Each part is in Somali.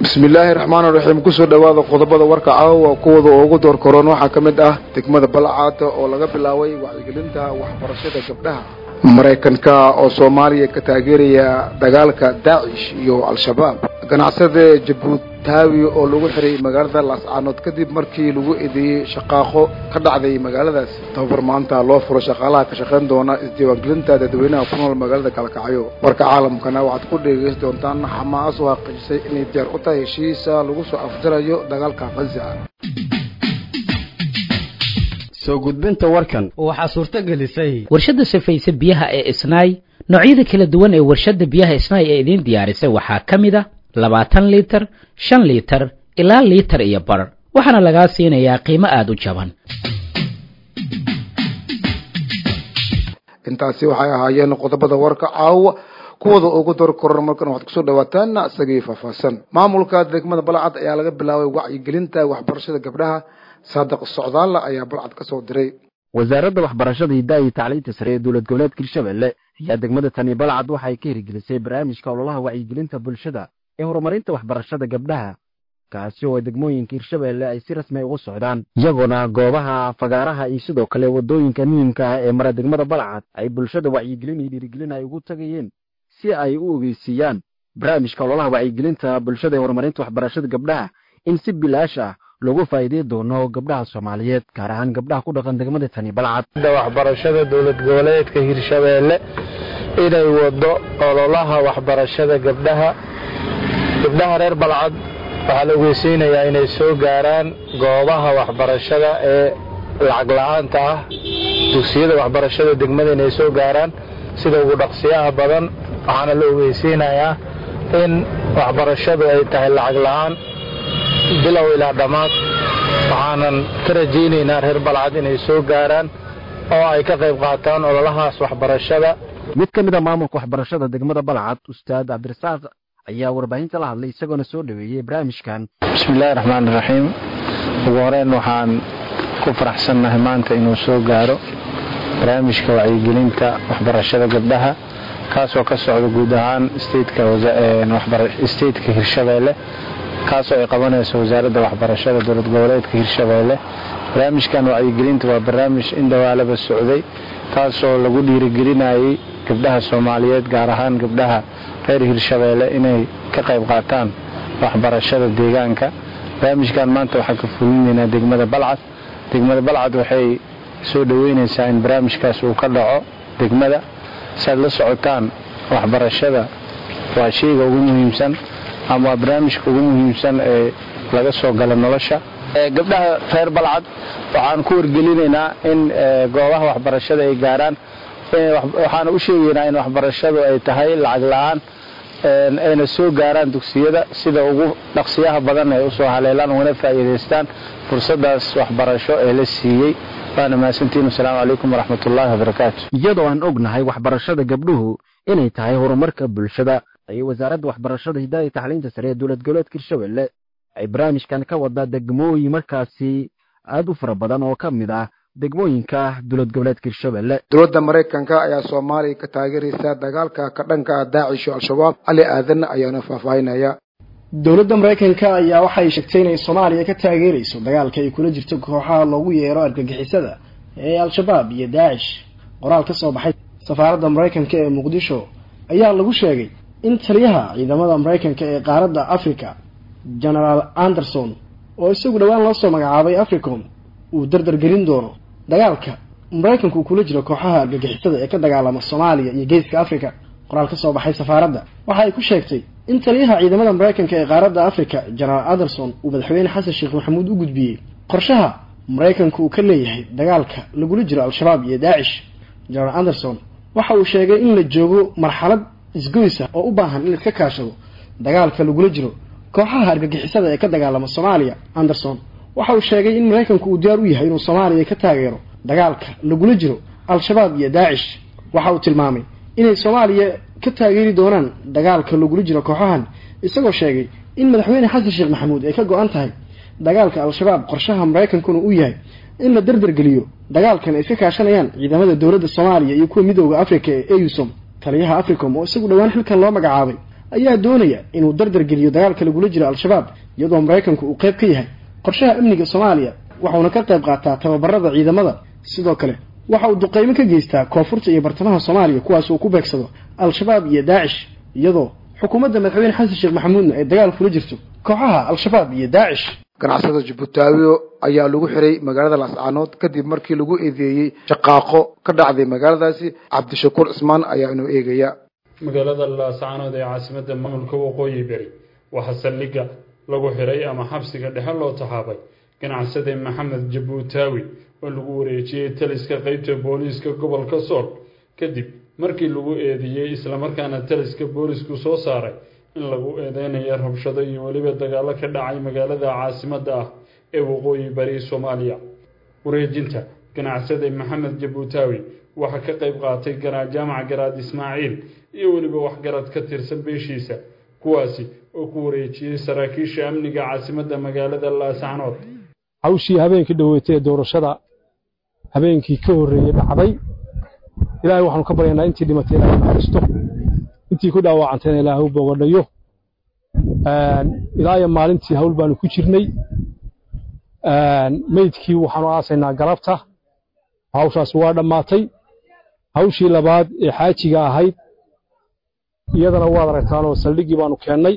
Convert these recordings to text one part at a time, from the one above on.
bismillaahi raxmaani raxiim kusoo dhawaada qodobada warka caawa kuwada ugu door koron waxaa ka mid ah degmada Balcad oo laga bilaabay wacyigelinta waxbarashada gabdhaha Mareykanka oo Soomaaliya ka taageeraya dagaalka Daesh iyo Al-Shabaab ganacsade Jabuuti oo lagu xiray magaalada Laascaanood kadib markii lagu eedeeyay shaqaaqo ka dhacday magaaladaas tababar maanta loo furo shaqaalaha ka shaqeyn doona isdiiwaangelinta dadweynaha ku nool magaalada Kalkacyo warka caalamkana waxaad ku dhageysan doontaan Xamaas oo xaqiijisay inay diyaar u tahay heshiisa lagu soo afjarayo dagaalka Gaza soo gudbinta warkan waxa suurta gelisay warshada safaysa biyaha ee Isnaay noocyada kala duwan ee warshada biyaha Isnaay ee idin diyaarisay waxaa kamid ah 20 litir 5 litir ilaa litir iyo bar waxaana laga siinayaa qiimo aad u jaban intaasi waxay ahaayeen qodobada warka caawa kuwada ugu door koran markan waxaad ku soo dhawaataan asagii faahfaahsan maamulka degmada Balcad ayaa laga bilaabay wacyigelinta waxbarashada gabdhaha Saadaq Socdaal ayaa Balcad ka soo diray wasaaradda waxbarashada iyo tacliinta sare ee dawlad goboleedka Hirshabelle ayaa degmada Tani Balcad waxay ka hirgelisay barnaamijka ololaha wacyigelinta bulshada ee horumarinta waxbarashada gabdhaha kaasi oo degmooyinka Hirshabelle ay si rasmi ah ugu socdaan iyaguna goobaha fagaaraha iyo sidoo kale wadooyinka muhiimka ah ee mara degmada Balcad ay bulshada wacyigelin iyo dhiirigelin ay ugu tagayeen si ay u ogeysiyaan barnaamijka ololaha wacyigelinta bulshada ee horumarinta waxbarashada gabdhaha in si bilaash ah loogu faa'iideeyo doono gabdhaha Soomaaliyeed gaar ahaan gabdhaha ku dhaqan degmada Tani Balcad waxbarashada dawlad goboleedka Hirshabelle inay wado ololaha waxbarashada gabdhaha reer Balcad waxaa la ogeysiinayaa inay soo gaaraan goobaha waxbarashada ee lacag la'aanta ah dugsiyada waxbarashada degmada inay soo gaaraan sida ugu dhaqsiyaha badan waxaana la ogeysiinayaa in waxbarashadu ay tahay lacag la'aan bilow ilaa dhamaad waxaanan ka rajaynaynaa reer Balcad inay soo gaaraan oo ay ka qayb qaataan ololahaas waxbarashada mid ka mid ah maamulka waxbarashada degmada Balcad Ustaad Cabdirasaaq ayaa warbaahinta la hadlay isagoo soo dhaweeyay barnaamijkan bismillaahir rahmaanir rahiim ugu horeen waxaan ku faraxsanahay maanta inuu soo gaaro barnaamijka wacyigelinta waxbarashada gabdhaha kaasoo ka socda guud ahaan stateka Hirshabelle kaasoo ay qabanayso wasaaradda waxbarashada dawlad goboleedka Hirshabelle barnaamijkan wacyigelinta waa barnaamij in dawaalaba socday kaasoo lagu dhiirigelinayay gabdhaha Soomaaliyeed gaar ahaan gabdhaha reer Hirshabelle inay ka qayb qaataan waxbarashada deegaanka barnaamijkan maanta waxaa ka fulinaynaa degmada Balcad waxay soo dhaweynaysaa in barnaamijkaas uu ka dhaco degmada saad la socotaan waxbarashada waa shayga ugu muhiimsan ama barnaamijka ugu muhiimsan ee laga soo gala nolosha gabdhaha reer Balcad waxaan ku wargelinaynaa in goobaha waxbarashada ay gaaraan waxaan u sheegaynaa in waxbarashadu ay tahay lacag la'aan ayna soo gaaraan dugsiyada sida ugu dhaqsiyaha badan ay u soo haleelaan wana faa'iideystaan fursadaas waxbarasho ee la siiyay waana maasantiin assalaamu calaykum waraxmatullaahi wabarakaatu iyadoo aan ognahay waxbarashada gabdhuhu inay tahay horumarka bulshada ay wasaaradda waxbarashada iyo tacliinta sare ee dawlad goboleedka Hirshabelle ay barnaamijkan ka wada degmooyin markaasi aad u fara badan oo ka mid ah degmooyinka dawlad goboleedka Hirshabelle dawladda Mareykanka ayaa Soomaaliya ka taageeraysa dagaalka ka dhanka ah Daesh iyo Al-Shabaab Ali Aadan ayaana faahfaahinaya dawladda Mareykanka ayaa waxay sheegtay in Soomaaliya ka taageerayso dagaalka ay kula jirto kooxaha loogu yeero argagixisada ee Al-Shabaab iyo Daesh qoraal ka soo baxay safaaradda Mareykanka ee Muqdisho ayaa lagu sheegay in taliyaha ciidamada Mareykanka ee qaaradda Afrika General Anderson oo isagu dhawaan loo soo magacaabay Africom uu dardar gelin doono dagaalka Mareykanku kula jiro kooxaha argagixisada ee ka dagaalama Soomaaliya iyo Geeska Afrika qoraal ka soo baxay safaaradda waxa ay ku sheegtay in taliyaha ciidamada Mareykanka ee qaaradda Afrika General Anderson uu madaxweyne Xasan Sheekh Maxamuud u gudbiyay qorshaha Mareykanku uu ka leeyahay dagaalka lagula jiro Al-Shabaab iyo Daesh General Anderson waxa uu sheegay in la joogo marxalad isgoys ah oo u baahan in la iska kaashado dagaalka lagula jiro kooxaha argagixisada ee ka dagaalama Soomaaliya Anderson waxa uu sheegay in Mareykanku uu diyaar u yahay inuu Soomaaliya ka taageero dagaalka lagula jiro Al-Shabaab iyo Daesh waxa uu tilmaamay inay Soomaaliya ka taageeri doonaan dagaalka lagula jiro kooxahan isagoo sheegay in madaxweyne Xasan Sheekh Maxamuud ay ka go'an tahay dagaalka Al-Shabaab qorshaha Mareykanku uu yahay in la dardar geliyo dagaalkan ay iska kaashanayaan ciidamada dawladda Soomaaliya iyo kuwa midowga Afrika ee AUSOM taliyaha Africom oo isagu dhawaan xilkan loo magacaabay ayaa doonaya inuu dardar geliyo dagaalka lagula jiro al-shabaab iyadoo maraykanku uu qayb ka yahay qorshaha amniga Soomaaliya waxaana ka qayb qaataa tababarada ciidamada sidoo kale waxa uu duqeymo ka geystaa koonfurta iyo bartamaha Soomaaliya kuwaas oo ku beegsado al-shabaab iyo Daesh iyadoo xukuumadda madaxweyne Xasan Sheekh Maxamuudna ay dagaal kula jirto kooxaha al-shabaab iyo Daesh ganacsada Djibouti ayaa lagu xiray magaalada Laascaanood kadib markii lagu eedeeyay shaqaaqo ka dhacday magaaladaasi Cabdishakuur Ismaan ayaa inoo eegaya magaalada Laascaanood ee caasimadda maamulka Waqooyi Bari waxa saldhigga lagu xiray ama xabsiga dhexe loo taxaabay ganacsade Maxamed Djibouti oo lagu wareejiyay taliska qaybta booliiska gobolka Sool kadib markii lagu eedeeyay isla markaana taliska booliisku soo saaray in lagu eedeynayo rabshado iyo waliba dagaalo ka dhacay magaalada caasimadda ah ee Waqooyi Bari Soomaaliya wareejinta ganacsade Maxamed Djibouti waxa ka qayb qaatay jaamaca Garaad Ismaaciil iyo waliba waxgarad ka tirsan beeshiisa kuwaasi oo ku wareejiyay saraakiisha amniga caasimadda magaalada Laascaanood hawshii habeenkii dhaweetay doorashada habeenkii ka horeeyay dhacday ilaahay waxaanu ka baryaynaa intii dhimatay ilaahay naxariisto intii ku dhaawacantay ilaahay u bogadhayo ilaahay maalintii hawl baanu ku jirnay meydkii waxaanu aasaynaa galabta hawshaas waa dhamaatay hawshii labaad ee xaajiga ahayd iyadana waad aragtaan oo saldhigii baanu keennay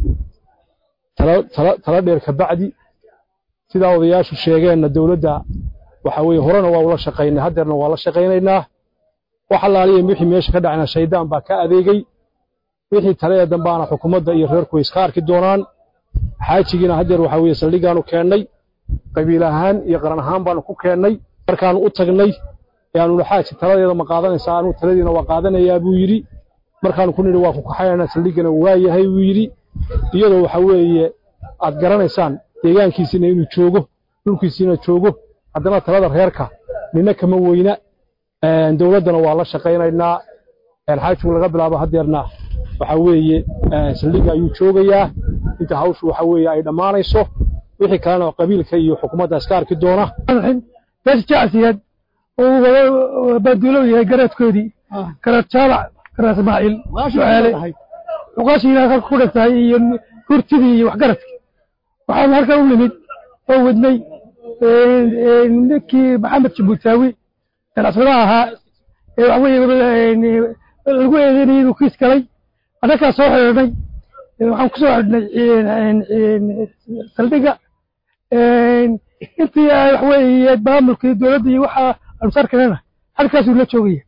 tala dheer ka bacdi sida odayaashu sheegeenna dawladda waxa weeye horena waa ula shaqaynay hadeerna waa la shaqaynaynaa waxa laaliye wixii meesha ka dhacayna shaydaan baa ka adeegay wixii tale ee dambaana xukuumadda iyo reerku iska arki doonaan xaajigiina hadeer waxa weeye saldhigaanu keennay qabiil ahaan iyo qaran ahaan baanu ku keennay markaanu u tagnay yaanu xaaji taladeeda ma qaadanaysaa anu taladiina waa qaadanayaa buu yiri markaanu ku niri waa ku kaxaynaa saldhigana waa yahay buu yiri iyadoo waxa weeye aad garanaysaan deegaankiisina inuu joogo dhulkiisina joogo haddana talada reerka nina kama weyna dawladdana waa la shaqaynaynaa xaajigu laga bilaabo hadeerna waxa weeye saldhiga ayuu joogayaa inta hawshu waxa weeye ay dhamaanayso wixii kalena qabiilka iyo xukuumadda iska arki doona bas jacsiyeed oo baduulo yahay garadkoodii garad jaalac garad Ismaaciil su'aale uqaashiina ku dhashay iyo hurtidii iyo waxgaradkii waxaan halkan u nimid oo wadnay ninkii Maxamed Djibouti ganacsada ahaa ee waxa weeye lagu eedeynayay inuu kiis galay anaka soo xirnay waxaan ku soo xirnay saldhiga intii wax weeye maamulkii dawladda iyo waxa ansarkana halkaas uu la joogay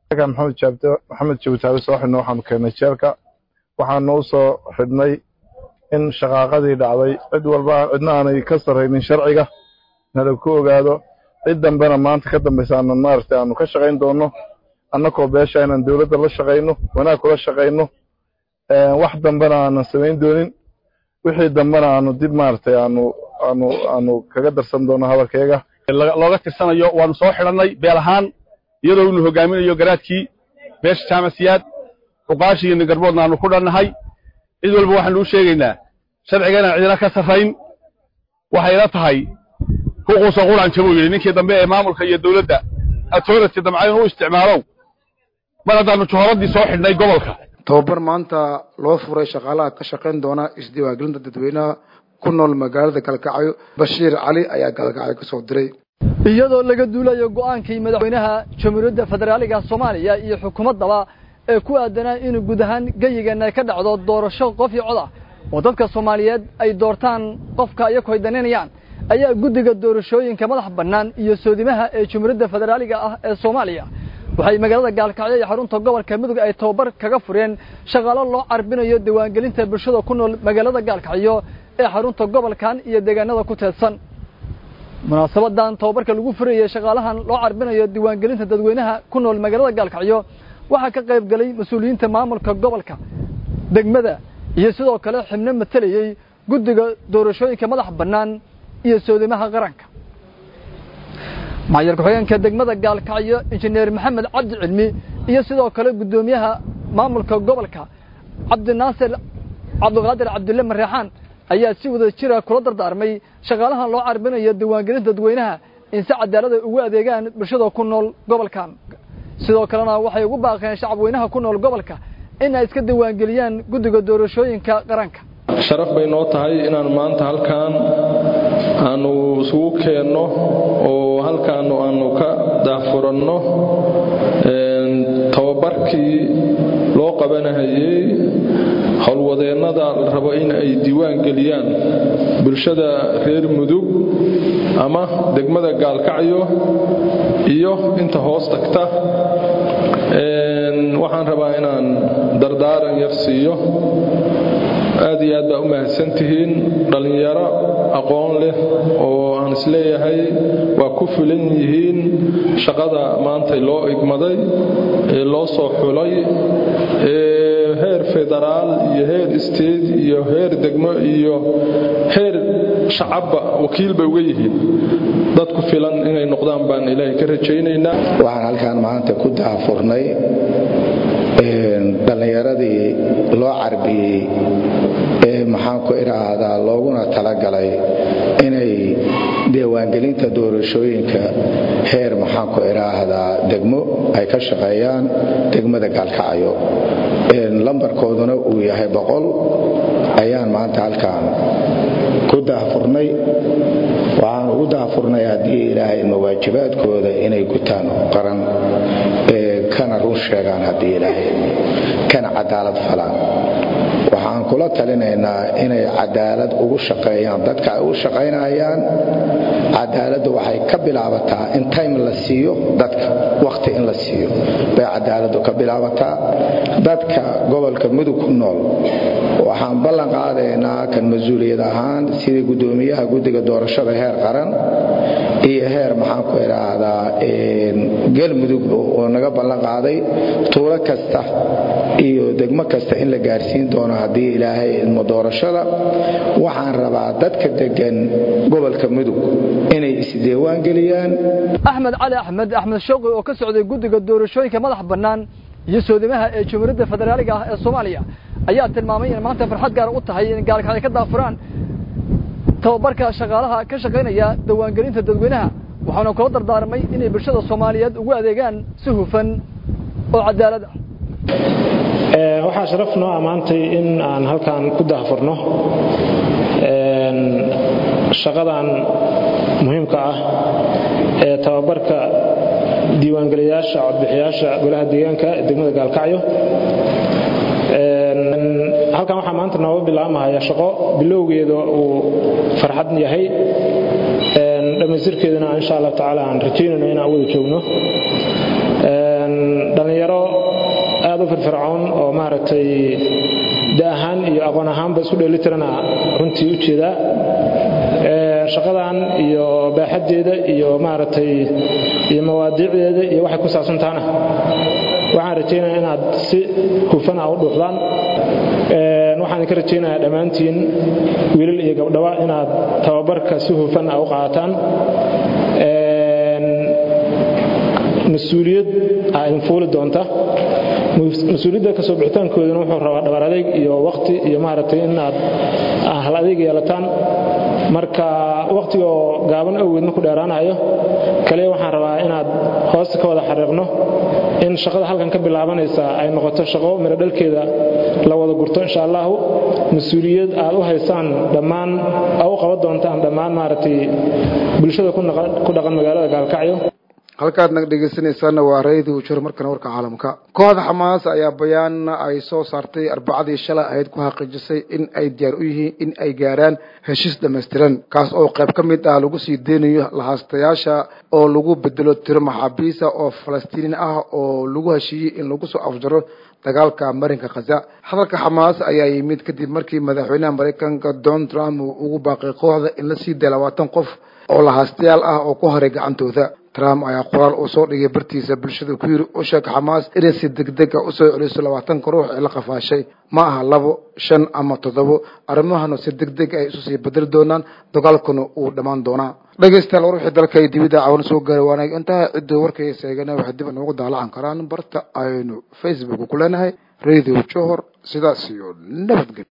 Maxamed Djibouti soo xidhnay waxaan keenay jeelka waxaan noo soo xidhnay in shaqaaqadii dhacday cid walba cidna aanay ka sareynin sharciga nala ku ogaado cid dambena maanta ka dambaysaana maartay aanu ka shaqayn doono annagoo beesha inaan dawladda la shaqayno wanaag kula shaqayno wax dambena aanan samayn doonin wixii dambena aanu dib maartay aanu kaga darsan doono hadalkayga looga tirsanayo waanu soo xidhanay beel ahaan iyadoo uu hogaaminayo garaadkii beesha jaamaciyad uqaashii iyo garboodna aanu ku dhannahay cid walba waxaanu u sheegaynaa sharcigeena cidina ka sarrayn waxay la tahay xuquuqda quraan jabo yiri ninkii dambe ee maamulka iyo dawladda authority damcay inuu isticmaalo mar haddaanu jooradii soo xidhnay gobolka tababar maanta loo furay shaqaalaha ka shaqayn doona isdiiwaangelinta dadweynaha ku nool magaalada Kalkacyo Bashiir Cali ayaa Kalkacyo ka soo diray iyadoo laga duulayo go'aankii madaxweynaha Jamhuuriyadda Federaalka Soomaaliya iyo xukuumadda ee ku aadanaa in guud ahaan gayigeena ka dhacdo doorasho qof iyo cod ah oo dadka Soomaaliyeed ay doortaan qofka ay ku haydanayaan ayaa guddiga doorashooyinka madax bannaan iyo soodimaha ee Jamhuuriyadda Federaalka ah ee Soomaaliya waxay magaalada Gaalkacyo iyo xarunta gobolka Mudug ay tababar kaga fureen shaqaale loo carbinayo diiwaangelinta bulshada ku nool magaalada Gaalkacyo ee xarunta gobolkan iyo deegaanada ku teedsan munaasabadan tababarka lagu furayay shaqaalahan loo carbinayo diiwaangelinta dadweynaha ku nool magaalada Gaalkacyo waxa ka qayb galay mas'uuliyiinta maamulka gobolka degmada iyo sidoo kale xubno matalayay guddiga doorashooyinka madax bannaan iyo soodimaha qaranka maayarka xogeenka degmada Gaalkacyo injineer Maxamed Cabdi Cilmi iyo sidoo kale gudoomiyaha maamulka gobolka Cabdinaasir Cabduqaadir Cabdulle Marreexaan ayaa si wada jira kula dardaarmay shaqaalaha loo carbinayo diiwaangelinta dadweynaha in si cadaalad ah ugu adeegaan bulshada ku nool gobolkan sidoo kalena waxay ugu baaqeen shacabweynaha ku nool gobolka in ay iska diiwaangeliyaan guddiga doorashooyinka qaranka. sharaf bay noo tahay inaan maanta halkaan aanu isugu keenno oo halkaan aanu ka daahfuranno tababarkii loo qabanayay howlwadeennada la rabo in ay diiwaan geliyaan bulshada reer Mudug ama degmada Gaalkacyo iyo inta hoos tagta. waxaan rabaa inaan dardaaran yar siiyo. aad iyo aad baa u mahadsantihiin dhalinyaro aqoon leh oo aan isleeyahay waa ku filan yihiin shaqada maanta loo igmaday ee loo soo xulay heer federaal iyo heer state iyo heer degmo iyo heer shacabba wakiil bay uga yihiin dad ku filan inay noqdaan baan ilaahay ka rajaynaynaa. waxaan halkaan maanta ku daafurnay dhalinyaradii loo carbiyey maxaan ku iraahdaa looguna talagalay inay diiwaangelinta doorashooyinka heer maxaan ku iraahdaa degmo ay ka shaqeeyaan degmada Gaalkacyo lambarkooduna uu yahay 100 ayaan maanta halkaan ku daafurnay. waxaan ugu daafurnay haddii ilaahay waajibaadkooda inay gutaan qaran kana run sheegaan haddii ilaahay kana cadaalad falaan. waxaan kula talinaynaa inay cadaalad ugu shaqeeyaan dadka ay u shaqeynayaan. cadaaladdu waxay ka bilaabataa in time la siiyo dadka waqti in la siiyo bay cadaaladdu ka bilaabataa. dadka gobolka Mudug ku nool waxaan ballan qaadaynaa kan mas'uuliyad ahaan sidii gudoomiyaha guddiga doorashada heer qaran iyo heer maxaan ku iraahdaa galmudug oo naga ballan qaaday tuulo kasta iyo degmo kasta in la gaarsiin doono haddii ilaahay ilmo doorashada. waxaan rabaa dadka degan gobolka Mudug inay isdiiwaan geliyaan. Axmed Cali Axmed Shawqi oo ka socday guddiga doorashooyinka madax bannaan iyo soodimaha ee Jamhuuriyadda Federaaliga ah ee Soomaaliya ayaa tilmaamay in maanta farxad gaar u tahay in Gaalkacyo ka daafuraan tababarka shaqaalaha ka shaqeynaya diiwaangelinta dadweynaha. waxaana kula dardaarmay inay bulshada Soomaaliyeed ugu adeegaan si hufan oo cadaalad ah. waxaa sharaf noo amaantay in aan halkaan ku daafurno shaqadan muhiimka ah ee tababarka diiwaangeliyaasha codbixiyaasha golaha deegaanka degmada Gaalkacyo. halkaan waxaa maanta nooga bilaabmaya shaqo bilowgeeda uu farxad yahay dhamaystirkeedana insha Allah taala aan rajaynayno inaan wada joogno. dhalinyaro aad u firfircoon oo maaragtay daahan iyo aqoon ahaanba isku dheelitirana runtii u jeeda shaqadan iyo baaxadeeda iyo maaragtay iyo mawaadiicdeeda iyo waxa ku saabsan taana waxaan rajaynayaa inaad si hufan u dhuuxdaan. waxaan ka rajaynayaa dhammaantiin wiilal iyo gabdhaba inaad tababarka si hufan u qaataan. mas'uuliyad ay fuuli doonta. mas'uuliyadda ka soo bixitaankooduna wuxuu rabaa dhabar adeeg iyo waqti iyo maaragtay inaad hal adeeg yeelataan. marka waqtiga gaaban awgeedna ku dheeraanayo kaliya waxaan rabaa inaad hoosta ka wada xariiqno in shaqada halkan ka bilaabanaysa ay noqoto shaqo miro dhalkeeda la wada gurto insha Allah. mas'uuliyad aad u haysaan dhammaan oo qaban doontaan dhammaan maaragtay bulshada ku dhaqan magaalada Gaalkacyo. halkaad naga dhegeysanaysaana waa raadiyo jir markana warka caalamka. kooxda Xamaas ayaa bayaan ay soo saartay Arbacadii shalay ahayd ku xaqiijisay in ay diyaar u yihiin in ay gaaraan heshiis dhameystiran kaas oo qayb ka mid ah lagu sii deynayo lahaastayaasha oo lagu bedelo tiro maxaabiis oo Falastiini ah oo lagu heshiiyay in lagu soo afjaro dagaalka marinka Gaza. hadalka Xamaas ayaa yimid kadib markii madaxweynaha Mareykanka Donald Trump uu ugu baaqay kooxda in la sii daayo 20 qof oo lahaastayaal ah oo ku haray gacantooda. Trump ayaa qoraal u soo dhigay bartiisa bulshada ku yiri oo sheeg Xamaas inay si degdeg ah u soo celiso 20 ruux ee la qafaashay ma aha 2, 5 ama 7. arrimahan si degdeg ah isu sii bedel doonaan dagaalkuna uu dhamaan doonaa. dhageystayaal wixii dalka ay dibida caawin soo gaaray waana inta cid warkay seegana waxa dib noogu daalaan karaan barta aynu Facebook ku leenahay Radio Johor sidaas iyo nabadgelyo.